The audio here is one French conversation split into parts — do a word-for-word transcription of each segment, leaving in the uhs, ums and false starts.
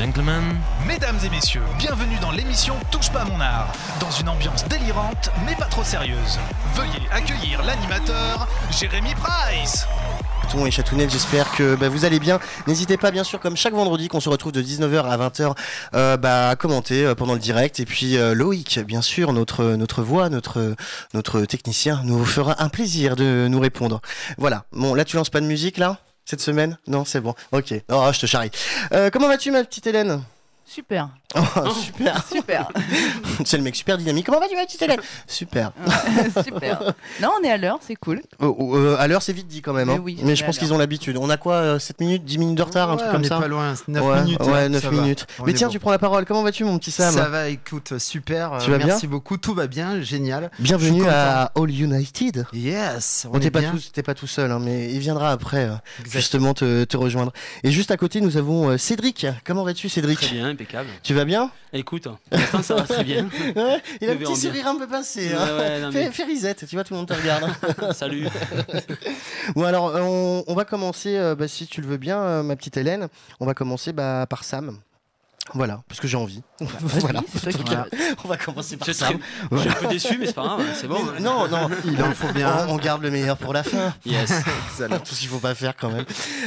gentlemen. Mesdames et messieurs, bienvenue dans l'émission Touche pas à mon art. Dans une ambiance délirante, mais pas trop sérieuse. Veuillez accueillir l'animateur, Jérémy Price. Et Chatounette, j'espère que bah, vous allez bien. N'hésitez pas, bien sûr, comme chaque vendredi, qu'on se retrouve de dix-neuf heures à vingt heures euh, bah, à commenter euh, pendant le direct. Et puis euh, Loïc, bien sûr, notre notre voix, notre notre technicien, nous fera un plaisir de nous répondre. Voilà. Bon, là, tu lances pas de musique là cette semaine? Non, c'est bon. Ok. Oh, je te charrie. Euh, comment vas-tu, ma petite Hélène? Super. Oh, super. Super. C'est le mec super dynamique. Comment vas-tu, ma petite Hélène? Super. Ouais, super. Non, on est à l'heure, c'est cool. Oh, euh, à l'heure, c'est vite dit quand même. Hein. Mais, oui, Mais je pense qu'ils ont l'habitude. On a quoi, euh, sept minutes, dix minutes de retard, ouais, un truc comme on ça? On est pas loin, neuf ouais, minutes. Ouais, hein, neuf minutes. Mais tiens, bon. Tu prends la parole. Comment vas-tu, mon petit Sam? Ça va, écoute, super. Tu vas Merci bien beaucoup, tout va bien, génial. Bienvenue à All United. Yes. On t'es pas, tout, t'es pas tout seul, hein, mais il viendra après, euh, justement, te, te rejoindre. Et juste à côté, nous avons euh, Cédric. Comment vas-tu, Cédric? Très bien, impeccable. Tu vas bien? Écoute, pour l'instant, ça va très bien. Ouais, il a un petit sourire un peu passé. Hein. Ouais, ouais, non, fais, mais... fais reset, tu vois, tout le monde te regarde. Salut. Bon, alors, on, on va commencer, euh, bah, si tu le veux bien, euh, ma petite Hélène, on va commencer bah, par Sam. Voilà, parce que j'ai envie. Voilà. C'est toi qui Donc, on va commencer par je Sam. Très... Je suis un peu déçu, mais c'est pas grave, c'est bon. Mais, non, non, il en faut bien. On, on garde le meilleur pour la fin. Yes. Tout ce qu'il faut pas faire quand même.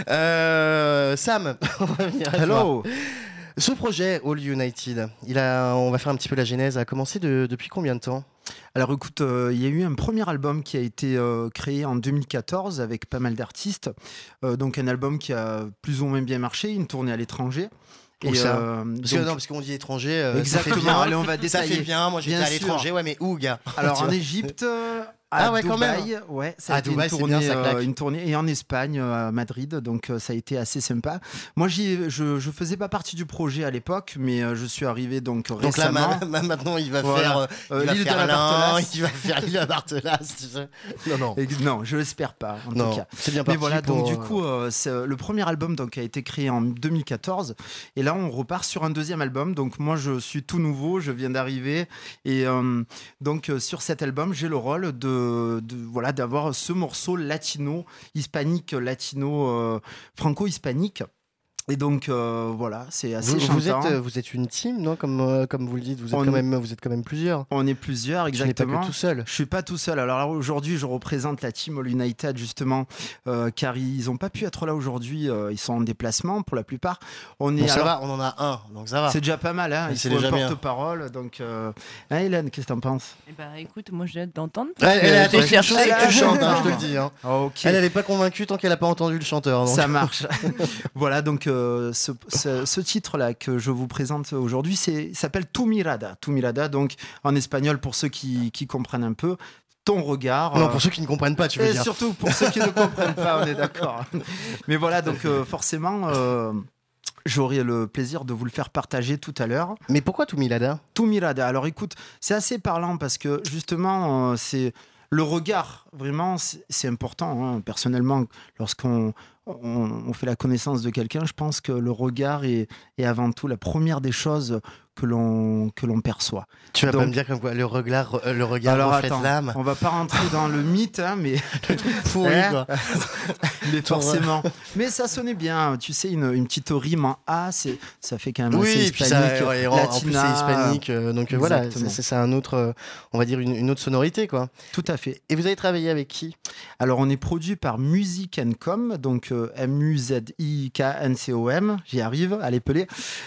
Euh, Sam, on va venir à Hello. toi. Ce projet All United, il a, on va faire un petit peu la genèse, a commencé de, depuis combien de temps? Alors écoute, il euh, y a eu un premier album qui a été euh, créé en deux mille quatorze avec pas mal d'artistes. Euh, donc un album qui a plus ou moins bien marché, une tournée à l'étranger. Et ça euh, parce, donc... que, non, parce qu'on dit étranger, euh, exactement. Ça fait bien. Allez, on va détailler. Ça fait bien. Moi, j'étais bien à l'étranger, sûr. Ouais, mais où, gars? Alors en Égypte. Euh... À ah ouais, Dubaï, quand même. Ouais, ça a à été Dubaï, une tournée, bien, ça claque. Euh, une tournée, et en Espagne, euh, à Madrid, donc euh, ça a été assez sympa. Moi, j'y, je, je faisais pas partie du projet à l'époque, mais euh, je suis arrivé donc, donc récemment. Donc là, ma, ma, maintenant, il va voilà. faire, euh, il euh, va l'île faire de la Barthelas. Il va faire l'île de la Barthelas. Tu sais. Non, non. Et, non, je l'espère pas. En non, tout cas. C'est bien parti. Mais voilà, pour... donc du coup, euh, c'est, le premier album donc a été créé en deux mille quatorze, et là, on repart sur un deuxième album. Donc moi, je suis tout nouveau, je viens d'arriver, et euh, donc euh, sur cet album, j'ai le rôle de, de voilà d'avoir ce morceau latino, hispanique, latino, euh, franco-hispanique. Et donc euh, voilà, c'est assez vous, chantant. Vous êtes, vous êtes une team, non, comme euh, comme vous le dites, vous êtes on quand même, vous êtes quand même plusieurs. On est plusieurs, exactement. Tu n'es pas que tout seul. Je suis pas tout seul. Alors là, aujourd'hui, je représente la team All United justement, euh, car ils ont pas pu être là aujourd'hui. Euh, ils sont en déplacement pour la plupart. On est. Bon, ça alors... va, on en a un, donc ça va. C'est déjà pas mal, hein. Il c'est faut déjà un porte-parole. Donc, euh... hein, Hélène, qu'est-ce que t'en penses? Eh ben, écoute, moi j'ai hâte d'entendre. Elle, elle, elle, elle, cherché. elle, tu chantes, hein, je te le dis. Hein. Okay. Elle, elle est pas convaincue tant qu'elle a pas entendu le chanteur. Donc. Ça marche. Voilà, donc euh, ce, ce, ce titre-là que je vous présente aujourd'hui, c'est s'appelle Tu Mirada. Tu Mirada, donc en espagnol pour ceux qui, qui comprennent un peu. Ton regard. Non, pour euh... ceux qui ne comprennent pas, tu veux et dire. Surtout pour ceux qui ne comprennent pas, on est d'accord. Mais voilà, donc euh, forcément. Euh, J'aurai le plaisir de vous le faire partager tout à l'heure. Mais pourquoi Tu Mirada? Tu Mirada. Alors écoute, c'est assez parlant parce que justement, euh, c'est le regard. Vraiment, c'est, c'est important. Hein. Personnellement, lorsqu'on on, on fait la connaissance de quelqu'un, je pense que le regard est, est avant tout la première des choses que l'on, que l'on perçoit. Tu vas Donc, pas me dire comme quoi le regard, le regard alors, reflète attends, l'âme. On va pas rentrer dans le mythe, hein, mais le truc pourri, quoi. Mais forcément. Mais ça sonnait bien. Tu sais, une, une petite rime en A, c'est, ça fait quand même oui, assez hispanique. Ça, ouais, latina, en plus, c'est hispanique. Euh, donc voilà, c'est, c'est, c'est un autre, euh, on va dire une, une autre sonorité, quoi. Tout à fait. Et vous avez travaillé avec qui? Alors, on est produit par Music and Com, donc euh, M U Z I K N C O M. J'y arrive à l'épeler.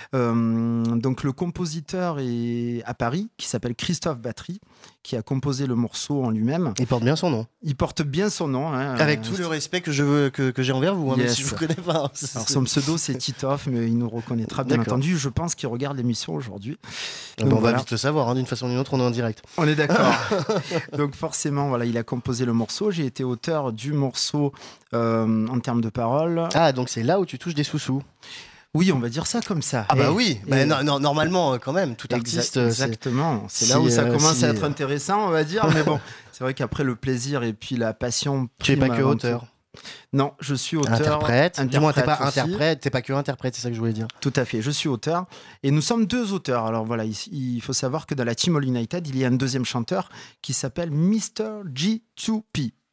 Euh, donc, le compositeur est à Paris, qui s'appelle Christophe Battery, qui a composé le morceau en lui-même. Il porte bien son nom. Il porte bien son nom. Hein, Avec euh, tout le respect que, je veux, que, que j'ai envers vous, hein, yes. Même si je ne vous connais pas. Alors, son pseudo, c'est Titoff, mais il nous reconnaîtra, bien D'accord. entendu. Je pense qu'il regarde l'émission aujourd'hui. Donc, on voilà. va vite le savoir, hein, d'une façon ou d'une autre, on est en direct. On est d'accord. Donc forcément, voilà, il a composé le morceau. J'ai été auteur du morceau euh, en termes de paroles. Ah, donc c'est là où tu touches des sous-sous. Oui, on va dire ça comme ça. Ah bah et, oui, et... bah, no, no, normalement quand même, tout artiste... Exact, exactement, c'est, c'est là si, où ça euh, commence si... à être intéressant, on va dire. Mais bon, c'est vrai qu'après le plaisir et puis la passion... Tu n'es pas que auteur. Non, je suis auteur. Interprète. interprète du moins, t'es pas aussi. interprète, t'es pas que interprète, c'est ça que je voulais dire. Tout à fait, je suis auteur. Et nous sommes deux auteurs. Alors voilà, il, il faut savoir que dans la Team All United, il y a un deuxième chanteur qui s'appelle mister G deux P.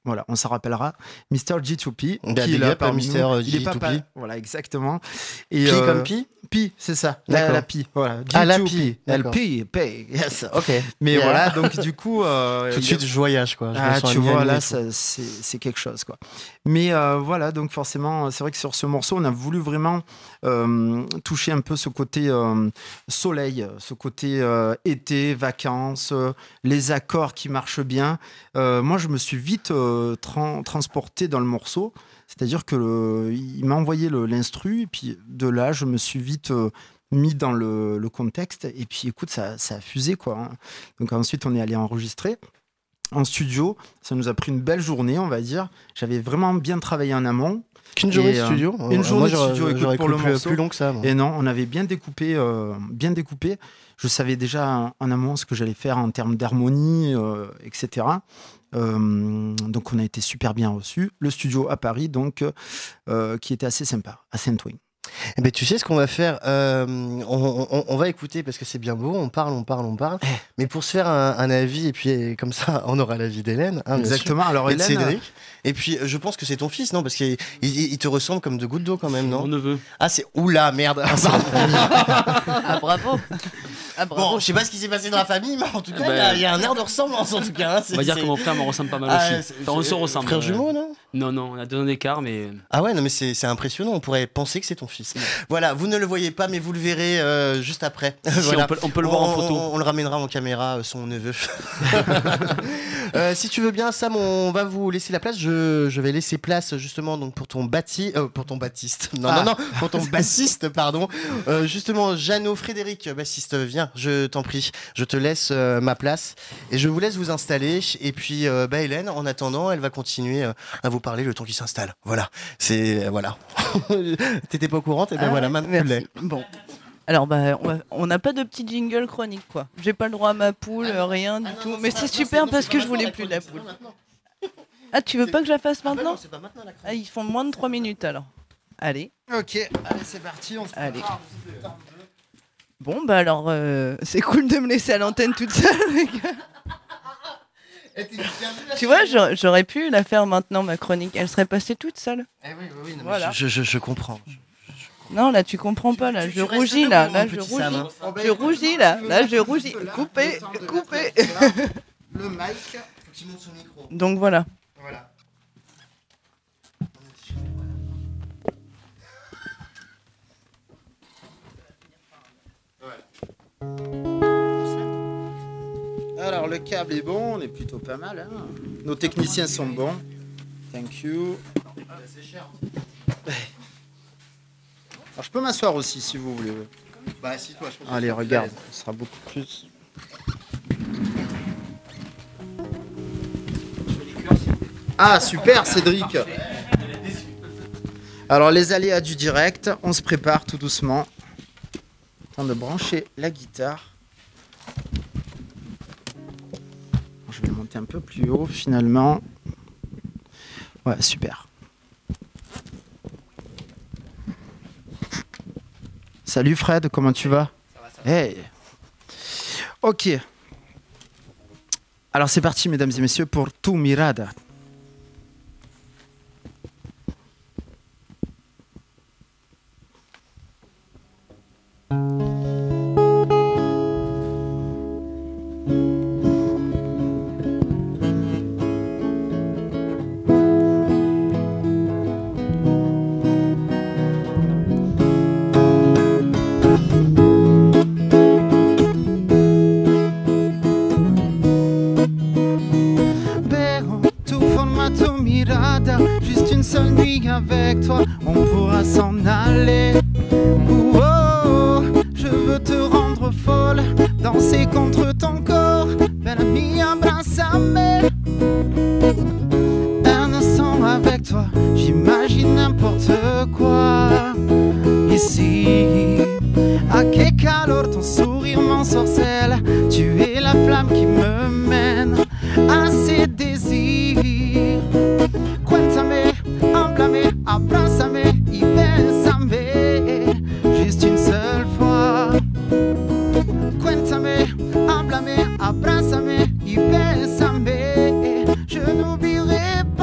Voilà, on s'en rappellera. mister G deux P, Bah, qui big est là up à parmi mister nous. G Il est pas deux P. pas- Voilà, exactement. Et, Pi euh, comme Pi Pi, c'est ça. La, D'accord. la Pi, voilà. Ah, la G deux Pi, P. Elle d'accord. Pi, P, yes. Ok. Mais Yeah. voilà, donc du coup... euh, Tout de il y a- suite, je voyage, quoi. Je me Ah, sens tu ami, vois, ami et là, tout. ça, c'est c'est quelque chose, quoi. Mais euh, voilà, donc forcément, c'est vrai que sur ce morceau, on a voulu vraiment euh, toucher un peu ce côté euh, soleil, ce côté euh, été, vacances, euh, les accords qui marchent bien. Euh, moi, je me suis vite euh, tran- transporté dans le morceau. C'est-à-dire que le- il m'a envoyé le- l'instru, et puis de là, je me suis vite euh, mis dans le, le contexte. Et puis, écoute, ça, ça a fusé, quoi. hein. Donc ensuite, on est allé enregistrer en studio. Ça nous a pris une belle journée, on va dire. J'avais vraiment bien travaillé en amont. Qu'une journée Et, de euh, studio une Euh, journée moi, de j'aurais- studio, écoute, j'aurais pour cru le plus, morceau. plus long que ça. moi. Et non, on avait bien découpé, euh, bien découpé. Je savais déjà en, en amont ce que j'allais faire en termes d'harmonie, euh, et cetera. Euh, donc on a été super bien reçus. Le studio à Paris, donc, euh, qui était assez sympa, à Saint-Ouen. Eh ben, tu sais ce qu'on va faire Euh, on, on- on va écouter parce que c'est bien beau. On parle, on parle, on parle. Eh. Mais pour se faire un, un avis, et puis comme ça, on aura l'avis d'Hélène. hein, bien sûr. Exactement. Alors Et de Hélène, Cédric. Et puis, euh, je pense que c'est ton fils, non? Parce qu'il il, il te ressemble comme de gouttes d'eau quand même, Mon non? neveu. Ah, c'est. Oula, merde. Ah, bravo. Ah, bravo. Bon, je sais pas ce qui s'est passé dans la famille, mais en tout cas, il y a- Ben- il y, a un air de ressemblance, en tout cas. hein, c'est- On va dire c'est- que mon frère me ressemble pas mal Ah, aussi. c'est- Enfin, on se c'est- ressemble. Frère euh, jumeau, non? Non, non, on a deux ans d'écart, mais. Ah ouais, non, mais c'est c'est impressionnant. On pourrait penser que c'est ton fils. Voilà, vous ne le voyez pas, mais vous le verrez euh, juste après. Si, Voilà. on, peut, on peut le voir en On- photo. On, on le ramènera en caméra, euh, son neveu. Euh, si tu veux bien, Sam, on va vous laisser la place. Je, je vais laisser place justement donc pour ton bâti, euh, pour ton Baptiste. Non, Ah. non, non, pour ton bassiste, pardon. Euh, justement, Jeannot, Frédéric, bassiste, viens, je t'en prie. Je te laisse euh, ma place et je vous laisse vous installer. Et puis, euh, bah, Hélène, en attendant, elle va continuer euh, à vous parler le temps qu'il s'installe. Voilà, c'est euh, voilà. T'étais pas au courant, et ben Ah, voilà, maintenant tu l'es. merci. Bon. Alors, bah, on va- on n'a pas de petit jingle chronique, quoi. J'ai pas le droit à ma poule, euh, rien du tout. Mais c'est super parce que je voulais plus de la poule. Ah, tu veux pas que je la fasse maintenant? c'est pas maintenant la Ah, ils font moins de trois minutes alors. Allez. Ok, allez, c'est parti. On se Allez. prépare. Bon, bah alors, euh, c'est cool de me laisser à l'antenne toute seule, les gars. Tu vois, j'aurais j'aurais pu la faire maintenant, ma chronique. Elle serait passée toute seule. Eh oui, oui, oui, non, mais Voilà. je, je, je comprends. Non, là, tu comprends pas, là. tu- Je tu restes rougis, debout, là. mon Là, je petit rougis. Sam, hein. Je rougis, là. Là, je rougis. Coupez, coupez. Le mic. Faut qu'il monte son micro. Donc, voilà. Voilà. Alors le câble est bon, on est plutôt pas mal. hein. Nos techniciens sont bons. Thank you. Alors je peux m'asseoir aussi si vous voulez. Bah, assis-toi, je pense que Allez, c'est regarde, plus ce sera beaucoup plus. Ah super Cédric. Alors les aléas du direct, on se prépare tout doucement. Temps de brancher la guitare. Je vais monter un peu plus haut finalement. Ouais, super. Salut Fred, comment tu vas? Hey. Ok. Alors c'est parti mesdames et messieurs pour Tu Mirada. Pero tu forma, tu mirada, juste une seule nuit avec toi, on pourra s'en aller. Oh, oh, je veux te rendre folle, danser contre ton corps, bella mia, abrázame. Un instant avec toi, j'imagine n'importe quoi. Ici, ah que calor, ton sourire m'ensorcelle, tu es la flamme qui me mène à ses désirs. Cuéntame, háblame, abrázame y bésame, juste une seule fois. Cuéntame, háblame, abrázame y bésame, je n'oublierai pas.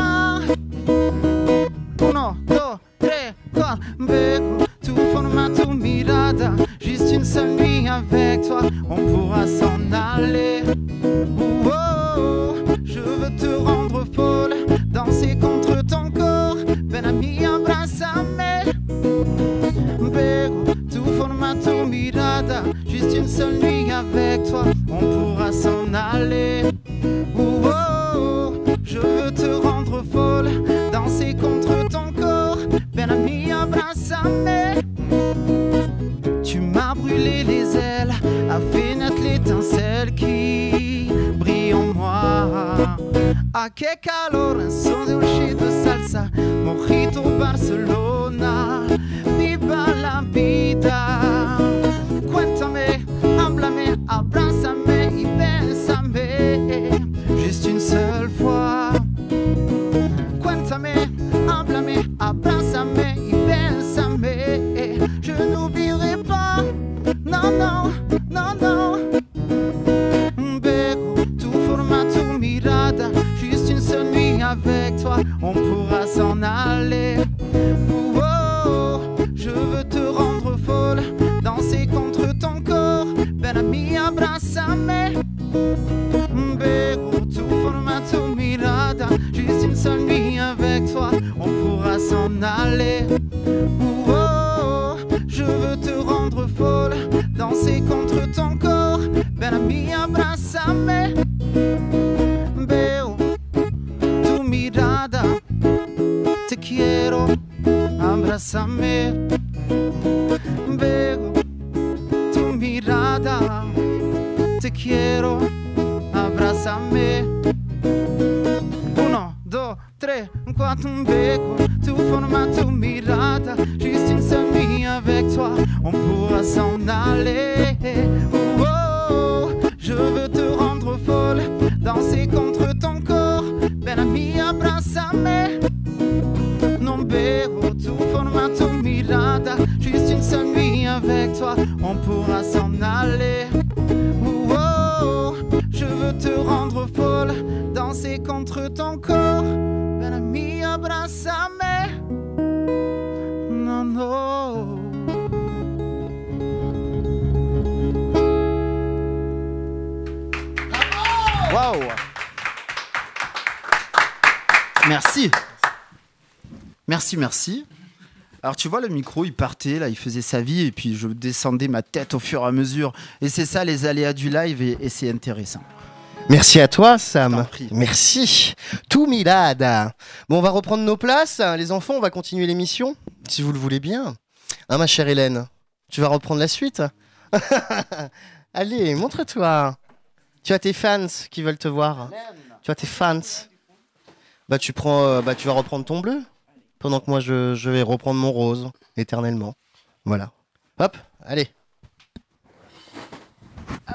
toi. Bego, tout formato mirada. Juste une seule nuit avec toi, on pourra s'en aller. Oh, oh, je veux te rendre folle, danser contre ton corps. Ben ami, abrázame. Bego, tout formato mirada. Juste une seule nuit avec toi, on pourra s'en aller. Oh, oh, je veux te rendre folle, danser contre ton corps. Ben ami, abrázame. Tu m'as brûlé les ailes, a fait naître l'étincelle qui brille en moi. Ah, que calor, un son de chute de salsa, mojito Barcelona, viva la vida. Cuéntame, háblame, abrázame y bésame, juste une seule fois. Cuéntame, háblame, abrázame y bésame, je n'oublierai pas, non, non, non, non. Bego, tout formato mirada, juste une seule nuit avec toi, on pourra s'en aller. Oh, oh, je veux te rendre folle, danser contre ton corps. Ben ami, abrázame. Bego, tout formato mirada, juste une seule nuit avec toi, on pourra s'en aller. Oh, oh, je veux te rendre folle, danser contre ton corps. Ben ami, abrázame. Bego, tu mirada, te quiero, abrázame. Bego, tu mirada, te quiero, abrázame. Uno, dos, tres, quattro, un bego, tu formato mirada, juste une seule nuit avec toi, on pourra s'en aller. Oh, oh, je veux te rendre folle, danser contre ton corps. Ben ami, abrázame. Non bego, tu formato mirada, juste une seule nuit avec toi, on pourra s'en aller. Oh, oh, je veux te rendre folle, danser contre ton corps. Ben ami, abrázame. Non, non. Wow. Merci. Merci, merci. Alors tu vois, le micro, il partait, là, il faisait sa vie, et puis je descendais ma tête au fur et à mesure. Et c'est ça, les aléas du live, et, et c'est intéressant. Merci à toi, Sam. prie. Merci. Tout milada. Bon, on va reprendre nos places. Les enfants, on va continuer l'émission, si vous le voulez bien. Hein, ma chère Hélène, tu vas reprendre la suite. Allez, montre-toi. Tu as tes fans qui veulent te voir. Tu as tes fans. Bah, tu prends, euh, bah, tu vas reprendre ton bleu. Pendant que moi, je, je vais reprendre mon rose, éternellement. Voilà. Hop, allez. Hop.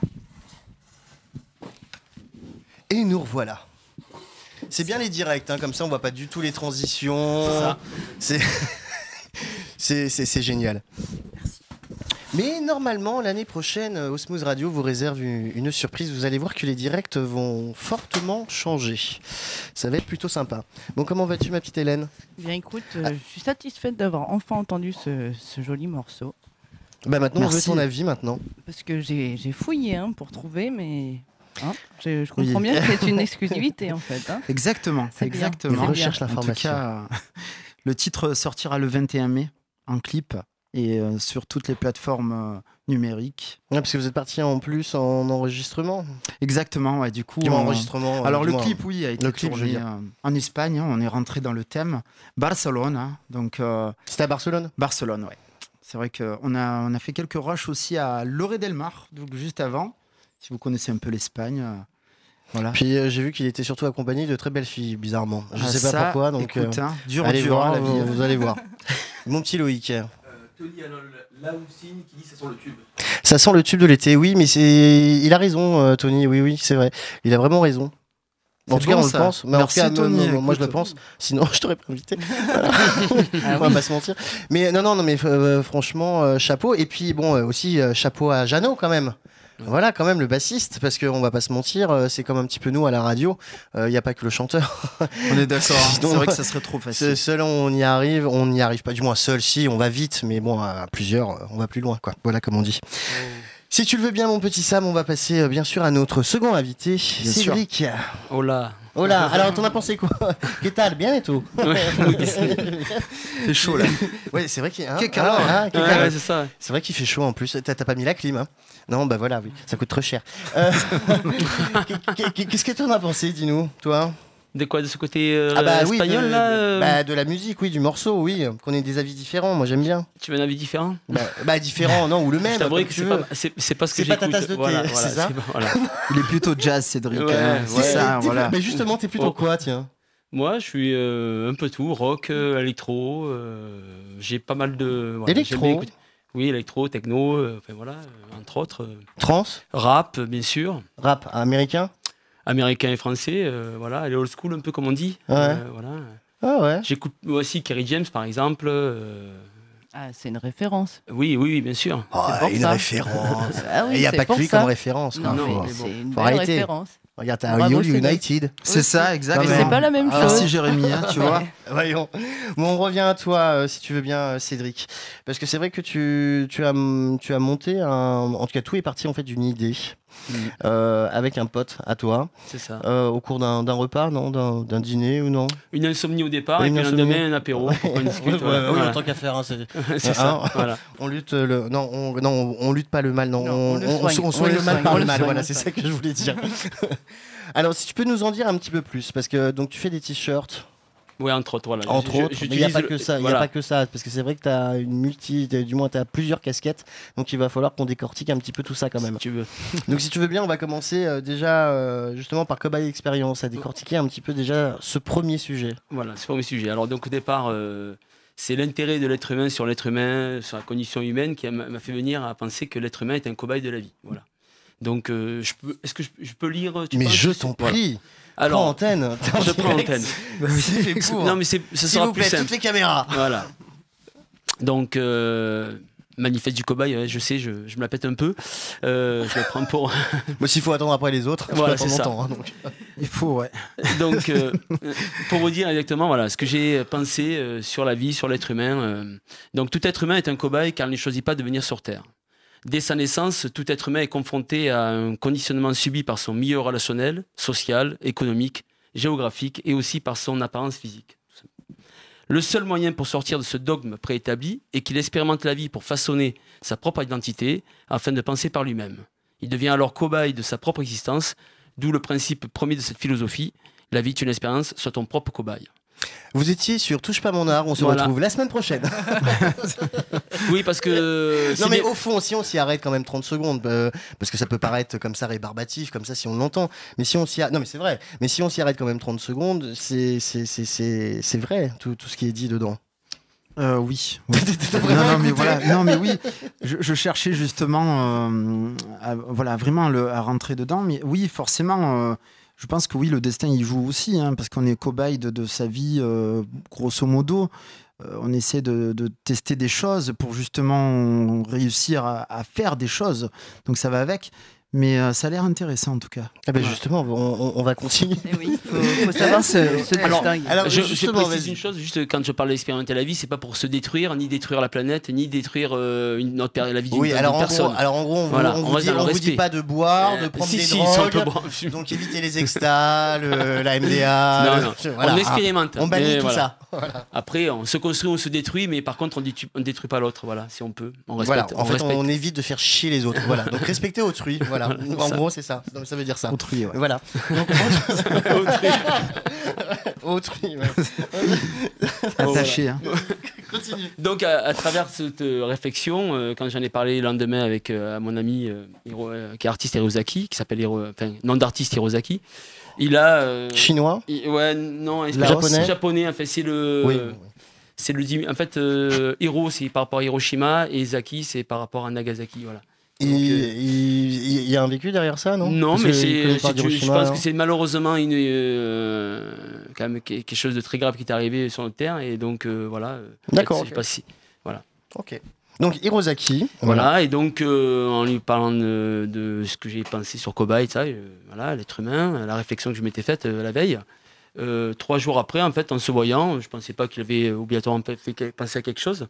Et nous revoilà. C'est bien les directs, hein, comme ça on voit pas du tout les transitions. C'est c'est c'est c'est génial. Merci. Mais normalement, l'année prochaine, Osmose Radio vous réserve une, une surprise. Vous allez voir que les directs vont fortement changer. Ça va être plutôt sympa. Bon, comment vas-tu, ma petite Hélène ? Bien, écoute, euh, je suis satisfaite d'avoir enfin entendu ce, ce joli morceau. Bah maintenant, Merci. on veut ton avis maintenant. Parce que j'ai j'ai fouillé hein, pour trouver, mais hein, je, je comprends bien que c'est une exclusivité en fait. Hein. Exactement, C'est bien. exactement. On recherche En tout l'information. cas, le titre sortira le vingt et un mai en clip et euh, sur toutes les plateformes euh, numériques. Ouais, parce que vous êtes parti en plus en enregistrement. Exactement, ouais, du coup. Du moins, on- enregistrement. euh, Alors du le moins, clip, oui, a été le clip, je veux tourné dire. euh, en Espagne. Hein, on est rentré dans le thème Barcelone. Hein, donc euh, C'était à Barcelone. Barcelone, ouais. C'est vrai qu'on a, on a fait quelques rushs aussi à Lloret del Mar, donc juste avant. Si vous connaissez un peu l'Espagne, euh, voilà. Puis euh, j'ai vu qu'il était surtout accompagné de très belles filles, bizarrement. Je Ah, sais pas ça, pourquoi, donc écoute, euh, hein, dur, allez dur, voir, hein, la vie. vous, vous allez voir. Mon petit Loïc. Tony Laoussine qui dit ça sent le tube. Ça sent le tube de l'été, oui, mais c'est, il a raison, euh, Tony. Oui, oui, c'est vrai. Il a vraiment raison. En C'est tout cas, bon, on ça. le pense. Mais Merci, en tout cas, Tony, non, non, moi je le écoute. pense. Sinon, je t'aurais pas invité. Voilà. Ah On va oui. pas se mentir. Mais non, non, non, mais euh, franchement, euh, chapeau. Et puis bon, euh, aussi euh, chapeau à Jeannot quand même. Voilà, quand même, le bassiste, parce qu'on va pas se mentir, euh, c'est comme un petit peu nous à la radio, il n'y a pas que le chanteur. On est d'accord, hein. C'est Donc, vrai que ça serait trop facile. Seul, on y arrive, on n'y arrive pas, du moins seul, si, on va vite, mais bon, à plusieurs, on va plus loin, quoi. Voilà, comme on dit. Oh. Si tu le veux bien, mon petit Sam, on va passer euh, bien sûr à notre second invité, bien Cédric. Sûr. Hola. Hola, alors t'en as pensé quoi? Qu'est-ce que bien et tout? C'est chaud là. Ouais, c'est vrai qu'il ah, ah, ah, ouais, ouais, c'est ça. C'est vrai qu'il fait chaud en plus. T'as, t'as pas mis la clim, hein? Non, bah voilà, oui, ça coûte trop cher. Euh... Qu'est-ce que t'en as pensé, dis-nous, toi? De quoi, de ce côté euh, ah bah, espagnol oui, de, là de, euh... bah, de la musique, oui, du morceau, oui, qu'on ait des avis différents, moi j'aime bien. Tu veux un avis différent? Bah, bah différent, non, ou le même. C'est vrai que c'est pas, c'est, c'est pas ce que c'est j'écoute. C'est pas ta tasse de thé, voilà, c'est voilà, ça c'est pas, voilà. Il est plutôt jazz, Cédric. Ouais, hein. ouais. C'est ça, t'es, voilà. Mais justement, t'es plutôt oh. quoi, tiens? Moi, je suis euh, un peu tout, rock, euh, électro. Euh, j'ai pas mal de. Voilà, électro. Oui, électro, techno, euh, enfin voilà, euh, entre autres. Euh, Trans. Rap, bien sûr. Rap américain. Américain et français, euh, voilà, les old school un peu comme on dit. Ouais. Euh, voilà. Ah ouais. J'écoute aussi Kerry James par exemple. Euh... Ah, c'est une référence. Oui, oui, oui, bien sûr. Oh, c'est une ça. référence. Ah oui, il n'y a pas que lui ça. comme référence. Non, non, mais c'est bon. une Faut belle arrêter. référence. Regarde, t'as Rio United. C'est ça, exactement. Mais c'est pas la même ah, chose. Merci Jérémy, hein, tu vois. Voyons. Bon, on revient à toi, euh, si tu veux bien, euh, Cédric. Parce que c'est vrai que tu, tu, as, tu as monté un. En tout cas, tout est parti en fait d'une idée. Mmh. Euh, avec un pote à toi. C'est ça. Euh, au cours d'un, d'un repas, non d'un, d'un dîner ou non? Une insomnie au départ, ouais, et puis le insomnie. lendemain, un apéro. Pour qu'on discute, ouais, voilà. ouais, voilà. ouais, tant qu'à faire. Hein, c'est c'est hein, ça. Voilà. On lutte le. Non, on, non, on lutte pas le mal. Non, non on, on, le soigne. on, on soigne on le mal soigne. par on le le mal. soigne. Voilà, c'est ça que je voulais dire. Alors, si tu peux nous en dire un petit peu plus, parce que donc tu fais des t-shirts. Oui, entre autres, voilà. Entre je, autres, je, mais il n'y a pas le... que ça, il voilà. y a pas que ça, parce que c'est vrai que tu as une multi, du moins tu as plusieurs casquettes, donc il va falloir qu'on décortique un petit peu tout ça quand même. Si tu veux. Donc si tu veux bien, on va commencer euh, déjà euh, justement par Cobaye Experience, à décortiquer un petit peu déjà ce premier sujet. Voilà, ce premier sujet. Alors donc au départ, euh, c'est l'intérêt de l'être humain sur l'être humain, sur la condition humaine, qui m'a fait venir à penser que l'être humain est un cobaye de la vie. Voilà. Donc euh, je peux, est-ce que je, je peux lire? Tu Mais penses, je t'en prie. Voilà. Alors, prends antenne. Je prends antenne. C'est pour. Non mais c'est, ce S'il sera vous plaît, plus simple. toutes les caméras. Voilà. Donc, euh, manifeste du cobaye, ouais, je sais, je, je me la pète un peu. Euh, je le prends pour. Moi, s'il faut attendre après les autres, voilà, je c'est ça. longtemps, hein, donc. Il faut, ouais. Donc, euh, pour vous dire exactement, voilà, ce que j'ai pensé euh, sur la vie, sur l'être humain. Euh, donc, tout être humain est un cobaye car il ne choisit pas de venir sur Terre. Dès sa naissance, tout être humain est confronté à un conditionnement subi par son milieu relationnel, social, économique, géographique et aussi par son apparence physique. Le seul moyen pour sortir de ce dogme préétabli est qu'il expérimente la vie pour façonner sa propre identité afin de penser par lui-même. Il devient alors cobaye de sa propre existence, d'où le principe premier de cette philosophie, la vie est une expérience, sois ton propre cobaye. Vous étiez sur Touche pas mon art, on se Voilà. retrouve la semaine prochaine. Oui, parce que... Non mais au fond, si on s'y arrête quand même trente secondes, euh, parce que ça peut paraître comme ça rébarbatif, comme ça si on l'entend, mais si on s'y arrête, non mais c'est vrai, mais si on s'y arrête quand même trente secondes, c'est, c'est, c'est, c'est, c'est vrai tout, tout ce qui est dit dedans. Euh, oui. oui. non, non, mais voilà. non, mais oui. Je, je cherchais justement, euh, à, voilà, vraiment le, à rentrer dedans. Mais oui, forcément, euh, je pense que oui, le destin il joue aussi, hein, parce qu'on est cobaye de, de sa vie, euh, grosso modo. Euh, on essaie de, de tester des choses pour justement réussir à, à faire des choses. Donc ça va avec. Mais euh, ça a l'air intéressant en tout cas. Ah ben Ouais. justement, on, on, on va continuer. Eh oui, faut, faut savoir se, se Alors, distinguer. alors, je, je justement, précise vas-y. une chose, juste quand je parle d'expérimenter la vie, c'est pas pour se détruire, ni détruire la planète, ni détruire euh, une, notre, per- la vie d'une, Oui, d'une alors en, personne. gros, alors en gros, on, vous- Voilà, on on vous, reste dit, dans le on vous respect. dit pas de boire, de Euh, prendre si, des si, drogues, si, on peut boire. donc éviter les extas, le- la M D A. Non, le- non. je- voilà, On expérimente. on bannit mais tout voilà. ça. Voilà. Après, on se construit, on se détruit, mais par contre, on détruit, on détruit pas l'autre. Voilà, si on peut, on Voilà, respecte. en on fait, respecte. on évite de faire chier les autres. Voilà, donc respecter autrui. Voilà, en ça. gros, c'est ça. Donc, ça veut dire ça. Autrui, ouais. Voilà. Donc, autrui. Ouais. Attaché. Hein. Continue. Donc, à, à travers cette euh, réflexion, euh, quand j'en ai parlé le lendemain avec euh, mon ami euh, Hiro- euh, qui est artiste Hirozaki, qui s'appelle Hiro- enfin, nom d'artiste Hirozaki, il a. euh, Chinois. il- ouais, non, Laos. Japonais. japonais. En fait, c'est le. Oui. C'est le. dim- En fait, euh, Hiro, c'est par rapport à Hiroshima, et Zaki, c'est par rapport à Nagasaki. Voilà. Il, Donc, euh, il, il y a un vécu derrière ça, non Non, Parce mais que il c'est, connaît c'est- pas je, je d'Hiroshima, pense alors. que c'est malheureusement une, euh, quand même que- quelque chose de très grave qui est arrivé sur notre terre, et donc euh, voilà. euh, D'accord, Je ok. sais pas si. Ok. Donc Hirosaki. Voilà, Voilà. et donc euh, en lui parlant de, de ce que j'ai pensé sur Cobaye, ça, euh, voilà, l'être humain, la réflexion que je m'étais faite euh, la veille. Euh, trois jours après, en fait, en se voyant, je pensais pas qu'il avait obligatoirement fait penser à quelque chose.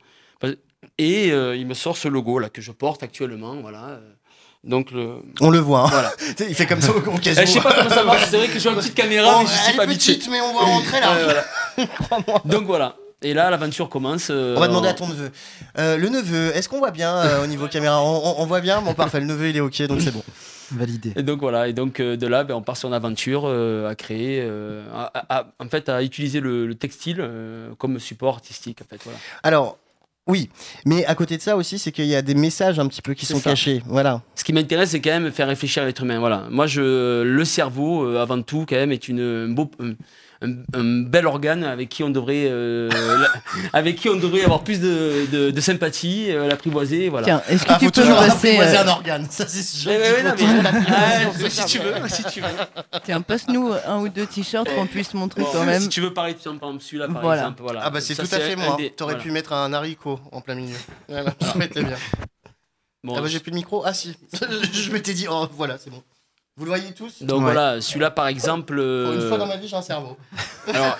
Et euh, il me sort ce logo là que je porte actuellement, voilà. Donc le... On le voit. Hein. Voilà. Il fait comme ça au cas Eh, je sais pas comment ça marche. C'est vrai que j'ai une petite caméra, Oh, mais je elle suis est pas habitué. petite, mais on va rentrer là. Ouais, voilà. Crois-moi. Donc voilà. Et là, l'aventure commence. euh, On va demander en- à ton neveu. Euh, le neveu, est-ce qu'on voit bien euh, au niveau caméra on, on- on voit bien. Bon, parfait. Le neveu, il est ok, donc c'est bon. Validé. Et donc voilà, et donc euh, de là, ben, on part sur une aventure euh, à créer, euh, à- à- à- en fait, à utiliser le, le textile euh, comme support artistique, en fait, voilà. Alors. Oui, mais à côté de ça aussi, c'est qu'il y a des messages un petit peu qui C'est sont ça. cachés. Voilà. Ce qui m'intéresse, c'est quand même faire réfléchir l'être humain, voilà. Moi, je, le cerveau, euh, avant tout, quand même, est une, un, beau, un, un- un bel organe avec qui on devrait, euh, la- avec qui on devrait avoir plus de, de, de sympathie, euh, l'apprivoiser, voilà. Tiens, est-ce que Ah, tu faut peux nous toujours passer apprivoiser euh, un organe. Ça, c'est sûr. Ouais, ouais, ouais, qu'il non, faut mais- toujours l'apprivoiser. Ouais, si tu veux, si tu veux. Tiens, passe-nous un ou deux t-shirts qu'on puisse montrer quand même. Si tu veux parler de par exemple, celui-là, par Voilà. exemple, voilà. Ah bah c'est Ça, tout à fait un moi. des- T'aurais voilà. pu mettre un haricot en plein milieu. Voilà, ça aurait été bien. Bon, Ah bah j'ai plus de micro. Ah si. Je m'étais dit oh voilà c'est bon. Vous le voyez tous. donc Ouais. voilà, celui-là, par exemple. Pour euh, une fois dans ma vie j'ai un cerveau. alors,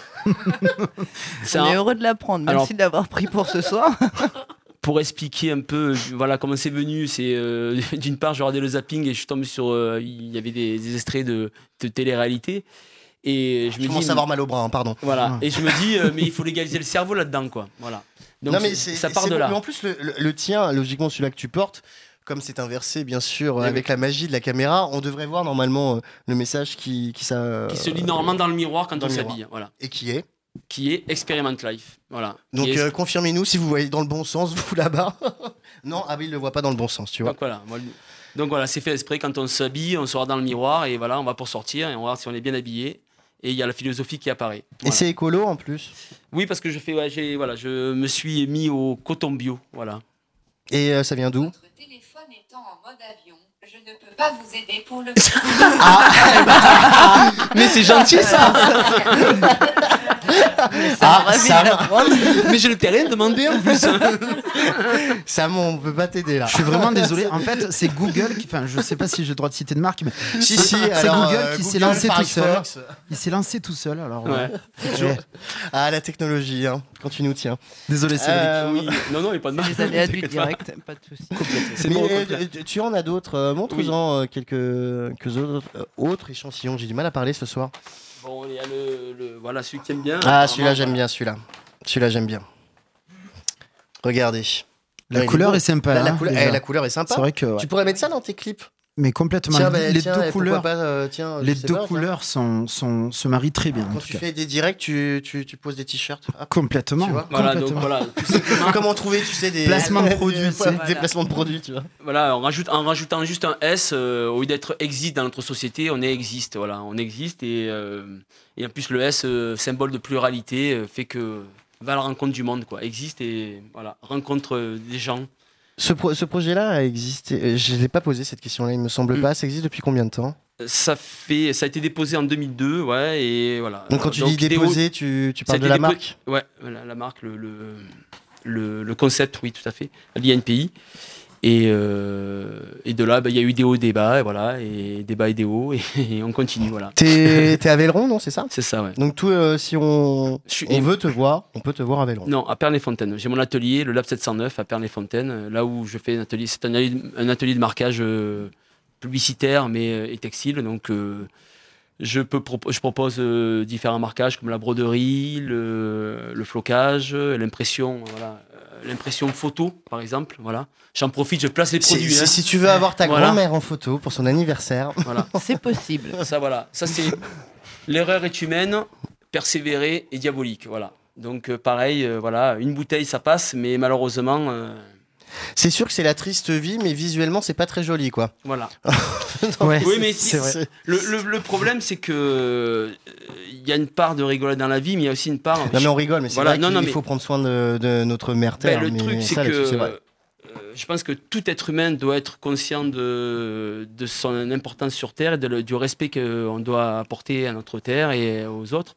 c'est On un- est heureux de l'apprendre. Merci Alors- de l'avoir pris pour ce soir. pour expliquer un peu voilà comment c'est venu, c'est euh, d'une part je regardais le zapping et je suis tombé sur euh, il y avait des, des extraits de, de télé-réalité et je Je me dis commence à avoir mal au bras, hein, pardon. voilà Ah. et je me dis euh, mais il faut légaliser le cerveau là-dedans quoi, voilà. Donc non mais c'est- c'est ça part c'est de bon. là. Mais en plus le, le- le tien, logiquement celui-là que tu portes, comme c'est inversé bien sûr Oui, avec la magie de la caméra, on devrait voir normalement euh, le message qui qui, ça, Qui se lit normalement dans le miroir quand dans on le miroir. s'habille, voilà. et qui est. Qui est Experiment Life, voilà. Donc Qui est- euh, confirmez-nous si vous voyez dans le bon sens vous là-bas. Non, ah oui, il le voit pas dans le bon sens, tu vois. donc voilà. moi, le- Donc voilà, c'est fait exprès quand on s'habille, on se regarde dans le miroir et voilà, on va pour sortir et on regarde si on est bien habillé. Et il y a la philosophie qui apparaît. Et Voilà. c'est écolo en plus. Oui, parce que je fais, ouais, j'ai, voilà, je me suis mis au coton bio, voilà. Et euh, ça vient d'où? Votre téléphone étant en mode avion, je ne peux pas vous aider pour le Mais c'est gentil ça. Ah, Ravi Sam. de l'apprendre. Mais je ne t'ai rien demandé en plus. Sam, on peut pas t'aider là. Je suis vraiment désolé. En fait, c'est Google qui. Enfin, je sais pas si j'ai le droit de citer de marque, mais Si, si, c'est alors, Google euh, qui s'est Google, lancé tout seul. Firefox. il s'est lancé tout seul. Alors, Ouais. euh, Ah, la technologie, hein, quand tu nous tiens. désolé, Cédric. Euh, Oui. Non, non, il n'y a pas de mal. Les aléas du T'inquiète pas. direct, pas de soucis. C'est Mais bon, euh, complet. tu- tu en as d'autres. euh, Montre-en euh, quelques, quelques autres, euh, autres échantillons. J'ai du mal à parler ce soir. Bon, il y a le, le- voilà, celui qui aime bien. Ah, celui-là, j'aime Voilà. bien, celui-là. Celui-là, j'aime bien. Regardez. La Là, il couleur beau. est sympa. La, la hein, couleur, déjà. eh, la couleur est sympa. C'est vrai que. ouais. Tu pourrais mettre ça dans tes clips. Mais complètement. Tiens, les bah, les tiens, deux eh, pourquoi couleurs, pas, euh, tiens, je les sais deux pas, tiens. couleurs sont, sont, se marient très bien. en Quand tout tu cas. fais des directs, tu, tu, tu poses des t-shirts. Hop. Complètement. Tu vois Voilà, donc complètement. voilà, tout simplement. Comment trouver, tu sais, des Placement de produits, des, tu sais. des placements de produits, tu vois. Voilà, on rajoute, en rajoutant juste un S, euh, au lieu d'être existe dans notre société, on est existe. Voilà, on existe et, euh, et en plus le S, euh, symbole de pluralité, euh, fait que va à la rencontre du monde, quoi. Existe et voilà, rencontre euh, des gens. Ce, pro- ce projet-là a existé. euh, Je ne l'ai pas posé cette question-là, il me semble Mm. pas. Ça existe depuis combien de temps? Ça fait, ça a été déposé en deux mille deux, ouais, et voilà. Donc quand tu dis Déo- déposer, tu, tu Ça a parles de été la dépo- marque? Ouais, voilà, la marque, le, le, le, le concept, oui, tout à fait, lié à N P I. Et, euh, et de là, bah, il y a eu des hauts, des bas, et voilà, et des bas et des hauts, et, et on continue, voilà. T'es t'es à Velleron, non, c'est ça? C'est ça, ouais. Donc tout, euh, si on, Je suis- on veut te voir, on peut te voir à Velleron. Non, à Pernes-les-Fontaines. J'ai mon atelier, le Lab sept cent neuf à Pernes-les-Fontaines, euh, là où je fais un atelier. C'est un atelier, un atelier de marquage euh, publicitaire mais, euh, et textile. Donc, euh, je, peux propo- je propose euh, différents marquages comme la broderie, le, le flocage, euh, l'impression, voilà, euh, l'impression photo, par exemple. Voilà. J'en profite, je place les Si, produits. si- hein. si tu veux avoir ta Voilà. grand-mère en photo pour son anniversaire, Voilà. C'est possible. Ça, voilà. Ça, c'est l'erreur est humaine, persévérer et diabolique. Voilà. Donc, euh, pareil, euh, voilà, une bouteille, ça passe, mais malheureusement. euh, c'est sûr que c'est la triste vie, mais visuellement, c'est pas très joli, quoi. Voilà. Ouais, Oui, mais c'est vrai. C'est- Le, le- le problème, c'est que euh, il y a une part de rigolade dans la vie, mais il y a aussi une part. Non, mais on rigole, mais c'est Voilà, vrai non, qu'il non, mais- faut prendre soin de, de notre mère Ben, terre. le mais truc, c'est ça, que là-dessus, c'est vrai. euh, je pense que tout être humain doit être conscient de, de son importance sur Terre et de le- du respect qu'on doit apporter à notre Terre et aux autres.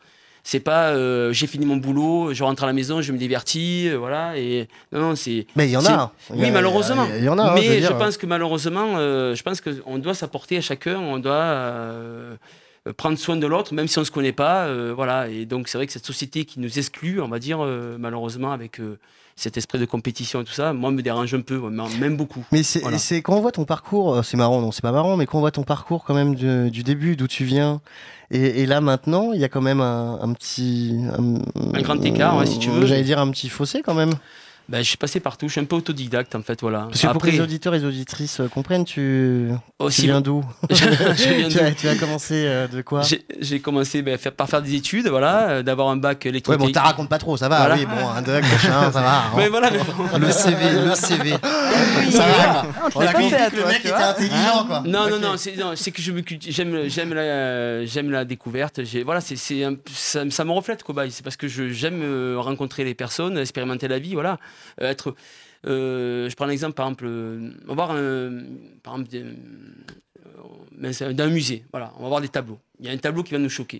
C'est pas euh, j'ai fini mon boulot, je rentre à la maison, je me divertis, euh, voilà. Et non, non, c'est. Mais il y en c'est- a. Il y Oui, a- malheureusement. Il y en a. hein, Mais je veux je, dire. pense que malheureusement, euh, je pense qu'on doit s'apporter à chacun, on doit euh, prendre soin de l'autre, même si on ne se connaît pas, euh, voilà. Et donc c'est vrai que cette société qui nous exclut, on va dire euh, malheureusement avec euh, cet esprit de compétition et tout ça, moi me dérange un peu, même beaucoup. Mais c'est Voilà. c'est- quand on voit ton parcours, euh, c'est marrant, non, c'est pas marrant, mais quand on voit ton parcours quand même du, du début, d'où tu viens, et, et là maintenant, il y a quand même un, un petit. Un, Un grand écart, ouais, si tu veux. J'allais dire un petit fossé quand même. Ben, je suis passé partout, je suis un peu autodidacte en fait, voilà. Parce que pour que Après, les auditeurs et les auditrices euh, comprennent, tu, tu aussi, viens d'où je viens tu, as, de- tu as commencé euh, de quoi j'ai j'ai commencé ben, faire- par faire des études, voilà, euh, d'avoir un bac Ouais, électrique. bon, t'as raconte pas trop, ça va, Voilà. oui, bon, un doc, machin, ça va. hein. Mais voilà, mais- Le C V, le C V. Ça va. On te On l'a a pas compris fait à que le toi, mec tu était vois. intelligent, quoi. Non, non, Ok. non, c'est, non, c'est que je me culti- j'aime, j'aime, la, j'aime la découverte. J'ai, voilà, c'est, c'est un- ça, ça me reflète, Cobaye. C'est parce que je, j'aime euh, rencontrer les personnes, expérimenter la vie, voilà. Euh, être, euh, je prends l'exemple, par exemple, euh, on va voir un, par exemple, des- euh, mais c'est d'un musée, voilà. On va voir des tableaux. Il y a un tableau qui va nous choquer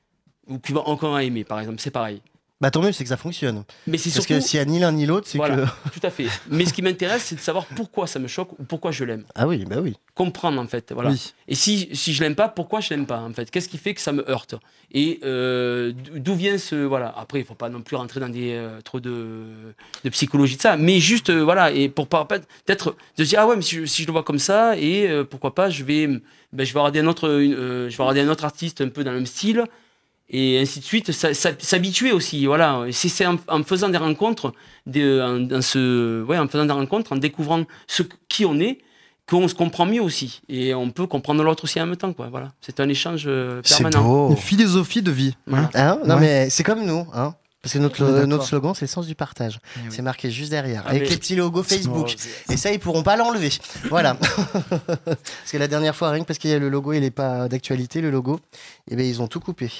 ou qui va encore aimer, par exemple. C'est pareil. Bah tant mieux, c'est que ça fonctionne. Mais c'est Parce surtout, que s'il y a ni l'un ni l'autre, c'est voilà, que. tout à fait. Mais ce qui m'intéresse, c'est de savoir pourquoi ça me choque ou pourquoi je l'aime. Ah oui, bah oui. Comprendre en fait, voilà. Oui. Et si, si je l'aime pas, pourquoi je l'aime pas en fait? Qu'est-ce qui fait que ça me heurte? Et euh, d'où vient ce voilà? Après, il faut pas non plus rentrer dans des euh, trop de, de psychologie de ça, mais juste euh, voilà. Et pour pas peut-être de se dire ah ouais, mais si je, si je le vois comme ça, et euh, pourquoi pas, je vais ben, je vais regarder un autre, une, euh, je vais regarder un autre artiste un peu dans le même style. Et ainsi de suite, ça- ça- s'habituer aussi, voilà. Et C'est c'est en, en faisant des rencontres, de, en, dans ce, ouais, en faisant des rencontres, en découvrant ce, qui on est, qu'on se comprend mieux aussi. Et on peut comprendre l'autre aussi en même temps, quoi. Voilà. C'est un échange euh, C'est permanent. beau. Une philosophie de vie. Voilà. Hein non, Ouais. mais c'est comme nous, hein. Parce que notre, On est d'accord. notre slogan, c'est le sens du partage. Eh oui. C'est marqué juste derrière, Ah, avec mais- les petits logos Facebook. Et ça, ils pourront pas l'enlever. Voilà. Parce que la dernière fois, rien que parce qu'il y a le logo, il est pas d'actualité, le logo, et ben ils ont tout coupé.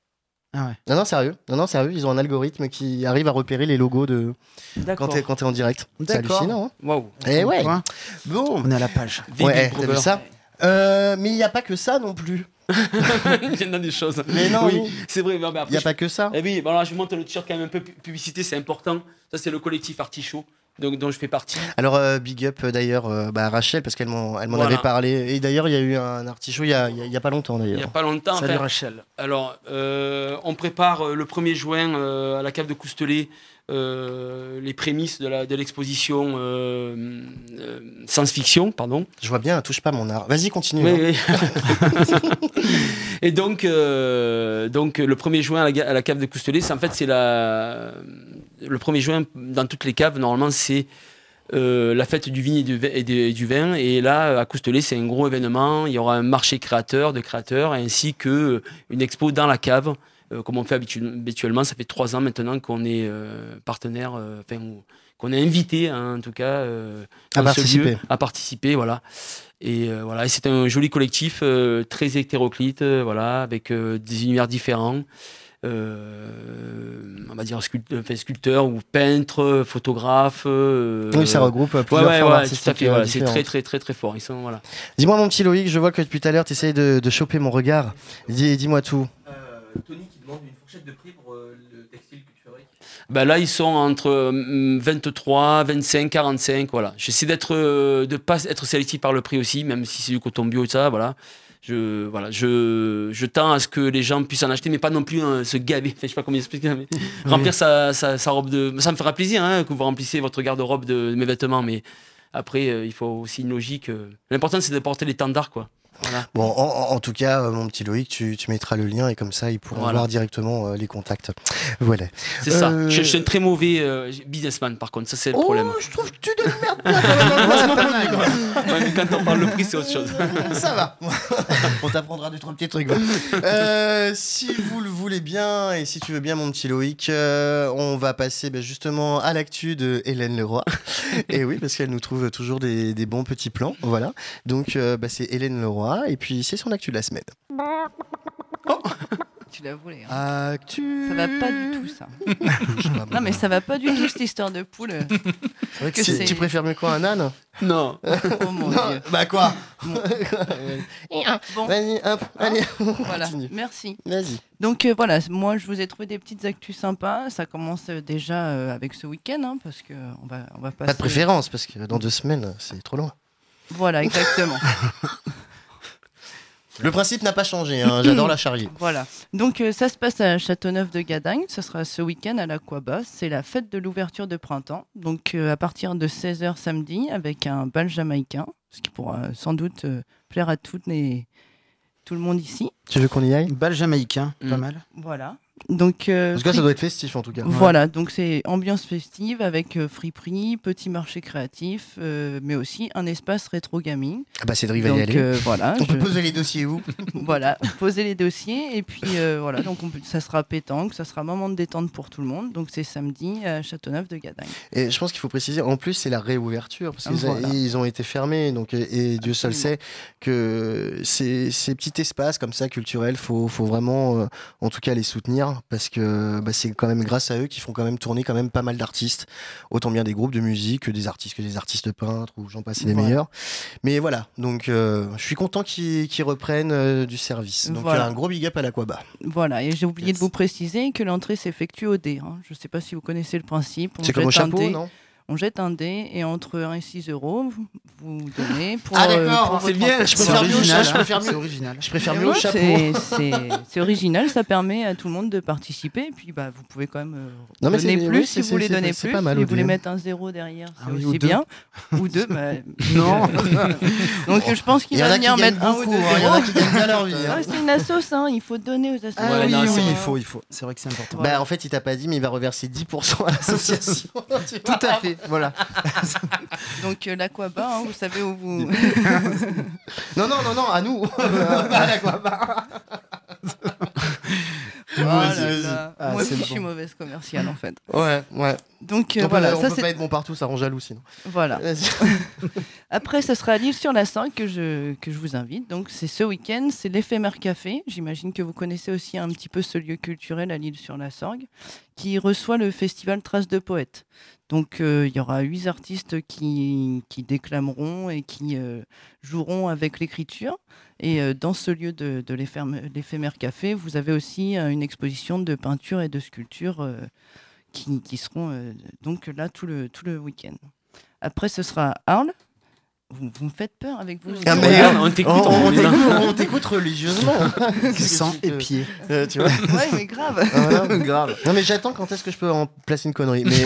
Ah ouais. Non, non, sérieux. Non, non, sérieux. Ils ont un algorithme qui arrive à repérer les logos de quand D'accord. t'es quand t'es en direct. C'est D'accord. hallucinant. Hein. Waouh. Et ouais. Quoi Bon. On est à la page. Big Ouais, Big t'as vu Brother. ça Euh, Mais il n'y a pas que ça non plus. Il y en a des choses. Mais non, oui, oui. c'est vrai. Mais Il après, n'y a je- pas que ça. Eh oui, bon, alors, je monte le t-shirt quand même un peu pu- publicité, c'est important. Ça, c'est le collectif Artichaut, donc, dont je fais partie. Alors, euh, big up euh, d'ailleurs euh, bah, à Rachel, parce qu'elle m'en elle m'en Voilà. avait parlé. Et d'ailleurs, il y a eu un artichaut il y a, il y a- il y a pas longtemps Il n'y a d'ailleurs. pas longtemps. Salut enfin, Rachel. Alors, euh, on prépare euh, le premier juin euh, à la cave de Coustelet euh, les prémices de la- de l'exposition euh, euh, science-fiction, pardon. Je vois bien, touche pas mon art. Vas-y, continue. Oui, hein. oui. Et donc, euh, donc, le premier juin à la, ga- à la cave de Coustelet, c'est en fait c'est la le premier juin dans toutes les caves. Normalement, c'est euh, la fête du vigne et du, vin- et de- et du vin. Et là, à Coustelet, c'est un gros événement. Il y aura un marché créateur de créateurs ainsi que une expo dans la cave, euh, comme on fait habitu- habituellement. Ça fait trois ans maintenant qu'on est euh, partenaire, euh, enfin, ou- qu'on est invité, hein, en tout cas, euh, À dans ce participer. lieu, à participer, voilà. Et euh, voilà, et c'est un joli collectif euh, très hétéroclite, euh, voilà, avec euh, des univers différents. Euh, on va dire sculpt- enfin, sculpteur ou peintre, photographe. euh, Oui, ça regroupe euh, Ouais, plusieurs ouais, formes ouais, artistiques tout à fait. euh, Voilà, c'est différentes. très, très, très, très fort. Ils sont, voilà. Dis-moi, mon petit Loïc, je vois que depuis tout à l'heure, tu essayes de, de choper mon regard. Dis, dis-moi tout. Euh, Tony qui demande une fourchette de prix pour euh, le textile que tu fabriques. Ben là, ils sont entre euh, vingt-trois, vingt-cinq, quarante-cinq. Voilà. J'essaie d'être, euh, de pas être sélectif par le prix aussi, même si c'est du coton bio et ça. Voilà. Je, voilà, je, je tends à ce que les gens puissent en acheter, mais pas non plus hein, se gaver. Enfin, je sais pas comment expliquer, mais remplir sa, sa, sa robe de. Ça me fera plaisir hein, que vous remplissiez votre garde-robe de, de mes vêtements, mais après, euh, il faut aussi une logique. euh. L'important, c'est de porter l'étendard, quoi. Voilà. Bon, en, en- en tout cas, euh, mon petit Loïc, tu, tu mettras le lien et comme ça, ils pourront Voilà. voir directement euh, les contacts. Voilà. C'est ça. Euh, Je, je suis un très mauvais euh, businessman, par contre. Ça, c'est le problème. Oh, je trouve que tu te démerdes bien quand même dans le placement de produit, Ouais, mais quand on parle le prix, c'est autre chose. quoi. Ça va. On t'apprendra deux, trois petits trucs. va. Euh, si vous le voulez bien et si tu veux bien, mon petit Loïc, euh, on va passer bah, justement à l'actu de Hélène Leroy. Et oui, parce qu'elle nous trouve toujours des, des bons petits plans. Voilà. Donc, euh, bah, c'est Hélène Leroy et puis c'est son actu de la semaine. Tu la voulais. Hein. Actu. Ça va pas du tout, ça. Non, mais ça va pas du tout, cette histoire de poule. C'est vrai que que c'est- c'est- tu préfères mieux quoi, un âne? Non. Oh mon Non, Dieu. bah quoi? Bon, Vas-y, hop, allez, on voilà. continue. Merci. Vas-y. Donc euh, voilà, moi je vous ai trouvé des petites actus sympas. Ça commence euh, déjà euh, avec ce week-end, hein, parce que on va, on va passer. Pas de préférence, parce que dans deux semaines, c'est trop loin. Voilà, exactement. Le principe n'a pas changé, hein, j'adore la charrier. Voilà. Donc euh, ça se passe à Châteauneuf-de-Gadagne. Ça sera ce week-end à l'Aquaba. C'est la fête de l'ouverture de printemps. Donc euh, à partir de seize heures samedi, avec un bal jamaïcain, ce qui pourra euh, sans doute euh, plaire à toutes les... tout le monde ici. Tu veux qu'on y aille? Bal jamaïcain, Mm. pas mal. Voilà. Donc euh, En tout cas, ça doit être festif en tout cas. Voilà, donc c'est ambiance festive avec euh, friperie, petit marché créatif, euh, mais aussi un espace rétro gaming. Ah bah Cédric va y Donc aller. euh, voilà, On je- peut poser les dossiers où? voilà, poser les dossiers et puis euh, voilà, donc on peut- ça sera pétanque, ça sera moment de détente pour tout le monde. Donc c'est samedi à Châteauneuf-de-Gadagne. Et je pense qu'il faut préciser, en plus, c'est la réouverture, parce qu'ils Voilà. ils ont été fermés, donc, et, et Dieu seul sait que ces, ces petits espaces comme ça, culturels, faut, faut vraiment, euh, en tout cas, les soutenir, parce que bah, c'est quand même grâce à eux qu'ils font quand même tourner quand même pas mal d'artistes, autant bien des groupes de musique que des artistes, que des artistes peintres, ou j'en passe et des Voilà. meilleurs. Mais voilà, donc euh, je suis content qu'ils qu'ils reprennent euh, du service. Donc Voilà. euh, un gros big up à l'Aquaba. Voilà, et j'ai oublié Yes. de vous préciser que l'entrée s'effectue au dé. hein. Je ne sais pas si vous connaissez le principe. On C'est comme au jette un chapeau, dé. non? On jette un dé et entre un et six euros, vous, vous donnez pour. Ah, euh, d'accord, pour c'est votre bien, entrée. je C'est préfère mieux au original. chat, je hein. préfère mieux. C'est original. Je préfère Et mieux au ouais, chapeau. c'est- C'est c'est original, ça permet à tout le monde de participer. Et puis bah, vous pouvez quand même euh, Non, mais donner c'est- plus oui, si c'est- vous voulez c'est- donner c'est plus. pas mal Si au vous voulez dé. mettre un zéro derrière, c'est Ah oui, aussi ou deux. bien. Ou deux. bah, Non. Donc je pense qu'il Il y en va a qui venir gagnent mettre un ou beaucoup, deux hein, il y en a zéros. qui gagnent bien leur vie. hein. Ah, c'est une assoce, hein, il faut donner aux associations. Ah Ouais, oui, non, oui, c'est- oui, il faut, il faut. C'est vrai que c'est important. Bah, en fait, il t'a pas dit, mais il va reverser dix pour cent à l'association. Tu vois. Tout à fait, voilà. Donc euh, l'Aquaba, hein, vous savez où vous. Non, non, non, non, à nous. À l'Aquaba. Oh Vas-y, là vas-y. là. Ah, Moi c'est aussi, je bon. suis mauvaise commerciale en fait. Ouais, ouais. Donc euh, on peut, voilà, on ça peut c'est. pas être bon partout, ça rend jaloux sinon. Voilà. Vas-y. Après, ce sera à l'île-sur-la-Sorgue que je, que je vous invite. Donc, c'est ce week-end, c'est l'Éphémère Café. J'imagine que vous connaissez aussi un petit peu ce lieu culturel à l'île-sur-la-Sorgue, qui reçoit le festival Traces de Poètes. Donc, euh, il y aura huit artistes qui, qui déclameront et qui euh, joueront avec l'écriture. Et euh, dans ce lieu de, de l'Éphémère l'Éphémère Café, vous avez aussi euh, une exposition de peinture et de sculpture euh, qui, qui seront euh, donc là tout le, tout le week-end. Après, ce sera à Arles. Vous, vous me faites peur avec vos Ah, yeux. mais Regarde, on on t'écoute. on- on on est là. t'écoute- on t'écoute religieusement. Sang et pied. Euh, tu vois. Ouais, mais grave. Ah, voilà. Grave. Non, mais j'attends quand est-ce que je peux en placer une connerie. Mais.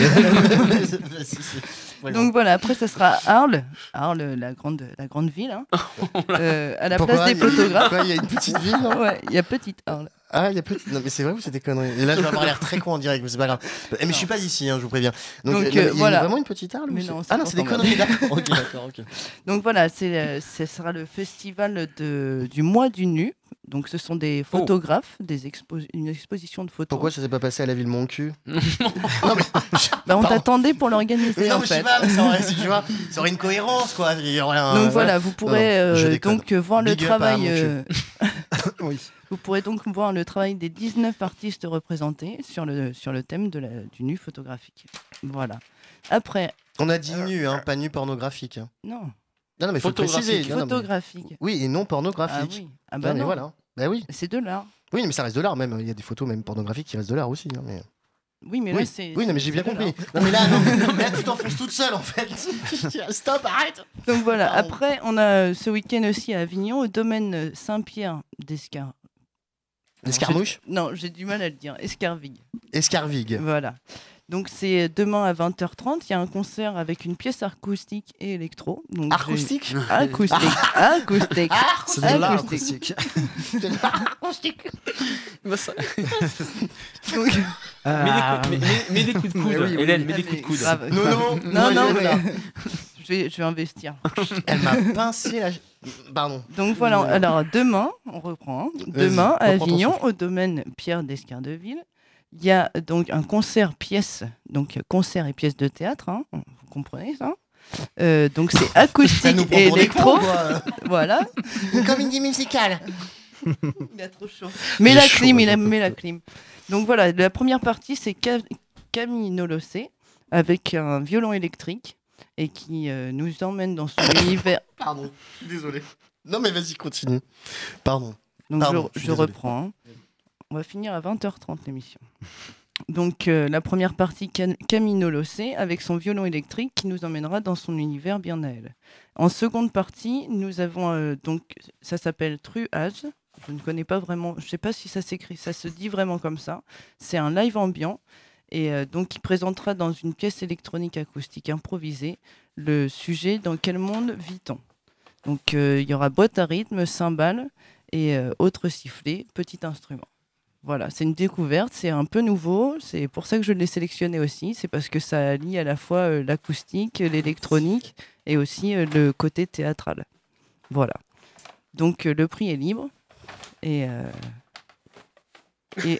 Si, si. Voilà. Donc voilà, après, ça sera à Arles. Arles, la grande, la grande ville. hein. Euh, à la Pourquoi place des Il y a- photographes. Pourquoi il y a une petite ville, non? Ouais, il y a petite Arles. Ah, il y a plus. Non, mais c'est vrai ou c'est des conneries? Et là, je vais avoir l'air très con en direct, mais c'est pas grave. Eh, mais je suis pas d'ici, hein, je vous préviens. Donc, Donc, euh, non, il y a euh, voilà. vraiment une petite Arles ou Mais c'est- non, c'est Ah non, pas c'est des encore conneries, d'accord. Ok, d'accord, ok. Donc voilà, c'est, euh, ce sera le festival de, du mois du nu. Donc ce sont des photographes, des expo- une exposition de photos. Pourquoi ça s'est pas passé à la ville Mon Cul? Bah, on Pardon. t'attendait pour l'organiser Mais non, en mais je sais fait. pas, mais ça aurait, tu vois, ça aurait une cohérence, quoi. Il y aurait un- Donc voilà, vous pourrez Non, non, je euh, déconne. donc euh, voir le Big up à travail. mon cul. euh, Oui. Vous pourrez donc voir le travail des dix-neuf artistes représentés sur le, sur le thème de la, du nu photographique. Voilà. Après, On a dit nu, hein, pas nu pornographique. hein. non, Non, non, mais faut le préciser. Photographique. Non, non, mais- photographique. Oui, et non Ah pornographique. oui. Ah Non, bah mais non, voilà. Bah oui. c'est de l'art. Oui, mais ça reste de l'art même. Il y a des photos même pornographiques qui restent de l'art aussi. hein, mais... Oui, mais là, Oui, c'est. oui non, mais j'ai bien c'est de compris. l'art. Non, mais là, non, mais là tu t'enfonces toute seule en fait. Stop, arrête. Donc voilà, Pardon. après, on a euh, ce week-end aussi à Avignon, au domaine Saint-Pierre d'Escar. Escarmouche Non, j'ai du mal à le dire. Escarvigue. Escarvigue. Voilà. Donc c'est demain à vingt heures trente. Il y a un concert avec une pièce acoustique et électro. Donc, j'ai- Acoustique Acoustique. Acoustique. C'est de l'art Acoustique. acoustique. Bah, ça- Donc, Mets des Ah, coups- mets- mets- mets des coups de coude. Mais oui, oui. Hélène, mets des coups de coude. grave. Non, non, Non, non, je- mais je vais, je vais investir. Elle m'a pincé la. Pardon. Donc voilà, alors demain, on reprend. hein. Demain, à reprends ton Avignon, souffle. au domaine Pierre d'Escardeville, il y a donc un concert pièce, donc concert et pièce de théâtre, hein, vous comprenez ça? Euh, donc c'est Ça acoustique nous prend et pour des électro, cons, quoi. voilà. Une comédie musicale. Il a trop chaud. Mais la chaud, clim, moi, il j'en aime peux mais la plus. clim. Donc voilà, la première partie, c'est Ca- Camille Nolossé avec un violon électrique et qui euh, nous emmène dans son univers. Pardon, désolé. Non mais vas-y, continue. Pardon. Donc Pardon, je, je suis je désolé. reprends. hein. On va finir à vingt heures trente l'émission. Donc euh, la première partie, Cam- Camille Nolossé avec son violon électrique qui nous emmènera dans son univers bien à elle. En seconde partie, nous avons euh, donc ça s'appelle Truage. Je ne connais pas vraiment, je ne sais pas si ça s'écrit, ça se dit vraiment comme ça. C'est un live ambiant et euh, donc il présentera dans une pièce électronique acoustique improvisée le sujet Dans quel monde vit-on. Donc euh, il y aura boîte à rythme, cymbales et euh, autres sifflets, petit instrument. Voilà, c'est une découverte, c'est un peu nouveau, c'est pour ça que je l'ai sélectionné aussi, c'est parce que ça allie à la fois euh, l'acoustique, l'électronique et aussi euh, le côté théâtral. Voilà. Donc euh, le prix est libre et... euh, et...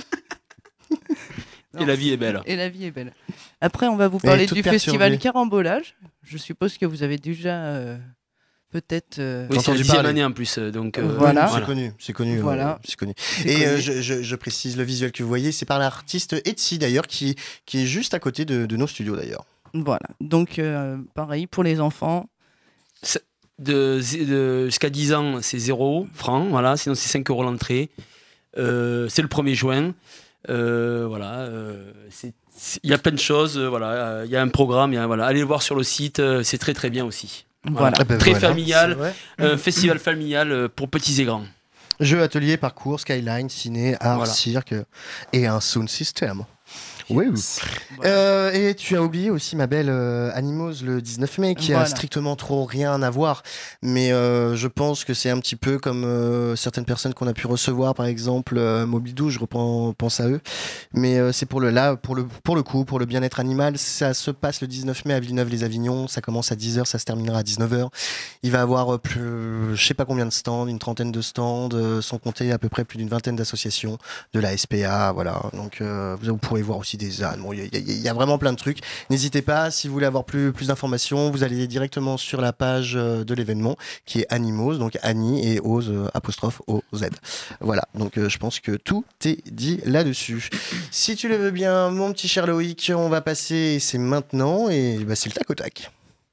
Et la vie est belle. Et la vie est belle. Après, on va vous parler toute du perturbée. festival Carambolage. Je suppose que vous avez déjà euh, peut-être... euh, Oui, c'est la entendu dixième parler. année en plus. euh, Donc, euh, Voilà. C'est connu, c'est connu. Voilà. euh, c'est connu. c'est Et euh, connu. je, je- je précise, le visuel que vous voyez, c'est par l'artiste Etsy d'ailleurs, qui, qui est juste à côté de, de nos studios d'ailleurs. Voilà. Donc, euh, pareil, pour les enfants, de, de- jusqu'à dix ans, c'est zéro francs. Voilà, sinon, c'est cinq euros l'entrée. Euh, c'est le premier juin. Euh, voilà. euh, c'est- c'est- Il y a plein de choses. euh, voilà, euh, il y a un programme. il y a- voilà, allez le voir sur le site. euh, c'est très, très bien aussi. voilà. Ah ben Très voilà. familial. C'est vrai. Un festival familial euh, pour petits et grands. Jeux, ateliers, parcours, Skyline, ciné, art, Voilà. cirque et un sound system. Oui, oui. Voilà. Euh, et tu as oublié aussi ma belle euh, Animose le dix-neuf mai, qui a Voilà. strictement trop rien à voir. Mais euh, je pense que c'est un petit peu comme euh, certaines personnes qu'on a pu recevoir, par exemple euh, Mobile douze, je reprends, pense à eux. Mais euh, c'est pour le là, pour le pour le coup, pour le bien-être animal, ça se passe le dix-neuf mai à Villeneuve-les-Avignon. Ça commence à dix heures, ça se terminera à dix-neuf heures. Il va avoir euh, plus, je sais pas combien de stands, une trentaine de stands, euh, sans compter à peu près plus d'une vingtaine d'associations, de la S P A, voilà. Donc euh, vous, vous pourrez voir aussi des ânes. Bon, il y, a- il y a- il y a vraiment plein de trucs. N'hésitez pas, si vous voulez avoir plus, plus d'informations, vous allez directement sur la page euh, de l'événement qui est Animose, donc Annie et Ose euh, apostrophe O Z. Voilà, donc euh, je pense que tout est dit là-dessus. Si tu le veux bien, mon petit cher Loïc, on va passer, et c'est maintenant, et bah, c'est le tac au tac.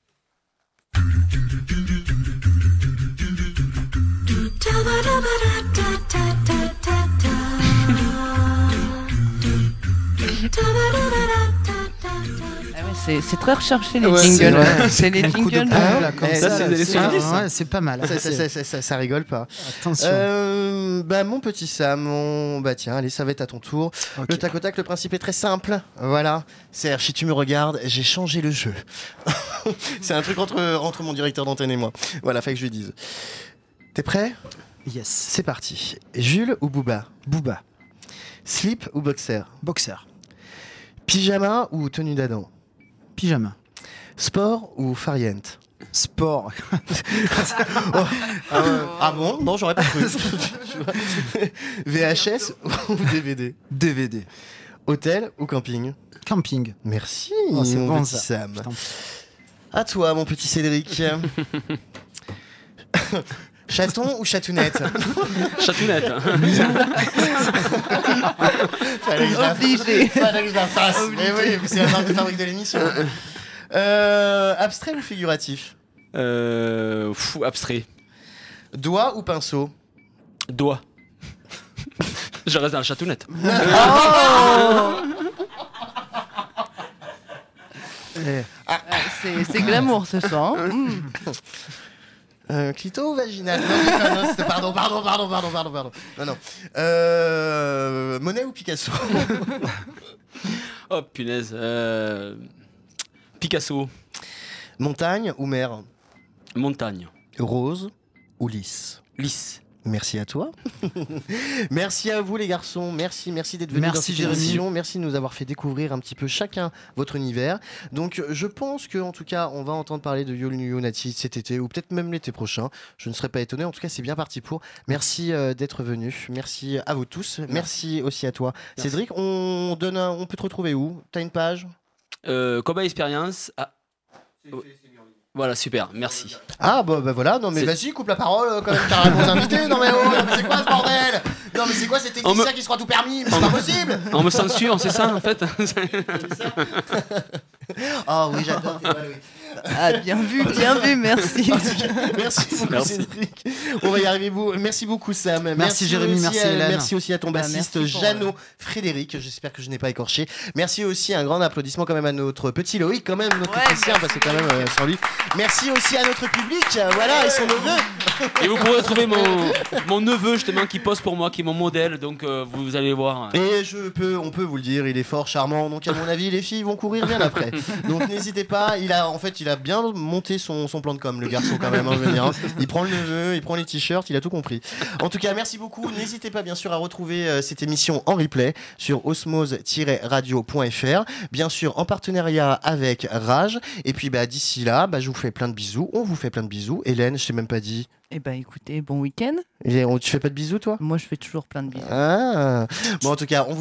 Ah ouais, c'est, c'est très recherché les Ouais, c'est jingles. vrai. C'est les Un coup de jingles. pompe, de- là, comme Eh, ça, ça, c'est des c'est- soixante-dix, ouais, c'est pas mal. Ça, ça, ça, ça, ça- ça rigole pas. Attention. Euh, bah, mon petit Sam, on... bah tiens, allez, ça va être à ton tour. Ok. Le tac au tac, le principe est très simple. Voilà. C'est si tu me regardes, j'ai changé le jeu. C'est un truc entre, entre mon directeur d'antenne et moi. Voilà, fait que je lui dise. T'es prêt? Yes. C'est parti. Jules ou Booba? Booba. Slip ou boxer? Boxer. Pyjama ou tenue d'Adam? Pyjama. Sport ou Fariente? Sport. Ah, euh, ah bon? Non, j'aurais pas cru. Tu vois. V H S ou D V D? D V D. Hôtel ou camping? Camping. Merci, Oh, c'est mon bon, petit ça. Sam. Je t'en prie. À toi, mon petit Cédric. Chaton ou chatounette? Chatounette. hein. Fallait que je la- Obligé. fallait que je la fasse. Mais oui, c'est la marque de fabrique de l'émission. Euh, abstrait ou figuratif? Euh, fou, abstrait. Doigt ou pinceau? Doigt. Je reste dans la chatounette. Eh, Ah, c'est, c'est glamour ce soir. hein. Mm. Euh, clito ou vaginal? Non, non, non, c'était- pardon, pardon, pardon, pardon, pardon, pardon. Non, non. Euh, Monet ou Picasso? Oh punaise. Euh, Picasso. Montagne ou mer? Montagne. Rose ou lys? Lys. Merci à toi. Merci à vous les garçons. Merci, merci d'être venus Merci, dans cette Jérémy. émission. Merci de nous avoir fait découvrir un petit peu chacun votre univers. Donc je pense que en tout cas on va entendre parler de Yol New Nati cet été ou peut-être même l'été prochain. Je ne serais pas étonné. En tout cas c'est bien parti pour. Merci euh, d'être venus. Merci à vous tous. Merci aussi à toi, Merci. Cédric. On donne, un- on peut te retrouver où? T'as une page? Euh, Cobaye Experience. Ah, Voilà, super, merci. Ah bah, bah voilà, non mais C'est- vas-y, coupe la parole euh, quand même, t'as mon invité, non mais oh, non, mais c'est quoi ce bordel? Non mais c'est quoi cet technicien On me- qui se croit tout permis? Mais On c'est pas me- possible. On me censure, c'est ça en fait. Ah oui, j'adore tes balles, oui. Ah, bien vu, bien vu, merci. En tout cas, merci beaucoup Merci. Cédric. On va y arriver. Beau. Merci beaucoup Sam. Merci, Jérémy, aussi merci à, Hélène. merci aussi à ton Bah, bassiste merci pour, Jeannot Frédéric. J'espère que je n'ai pas écorché. Merci aussi un grand applaudissement quand même à notre petit Loïc, quand même notre Ouais, technicien, parce que quand même euh, sans lui. Merci aussi à notre public. euh, voilà, et son neveu. Et vous pourrez retrouver mon, mon neveu justement qui pose pour moi, qui est mon modèle, donc euh, vous allez voir. Et je peux, on peut vous le dire, il est fort charmant. Donc à mon avis, les filles vont courir bien après. Donc n'hésitez pas. Il a, en fait, il a bien monté son, son plan de com, le garçon quand même. Hein, je veux dire, hein. Il prend le neveu, il prend les t-shirts, il a tout compris. En tout cas, merci beaucoup. N'hésitez pas bien sûr à retrouver euh, cette émission en replay sur osmose tiret radio point f r, bien sûr en partenariat avec Rage. Et puis bah d'ici là, bah je vous fais plein de bisous. On vous fait plein de bisous. Hélène, je t'ai même pas dit. Eh ben écoutez, bon week-end. Et on- tu fais pas de bisous toi? Moi, je fais toujours plein de bisous. Ah. Bon en tout cas, on vous